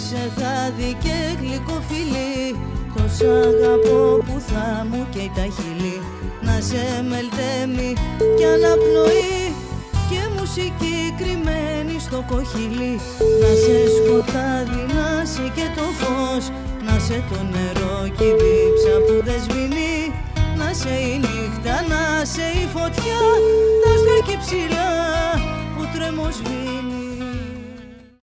σε χάδι και γλυκό φιλί, τόσο αγαπώ που θα μου καίει τα χείλη. Να σε μελτέμι κι αναπνοή και μουσική κρυμμένη στο κοχύλι. Να σε σκοτάδι, να σε και το φως, να σε το νερό κι η δίψα που δεν σβήνει. Να σε η νύχτα, να σε η φωτιά, τα άστρα κι ψηλά που τρέμος σβήνει.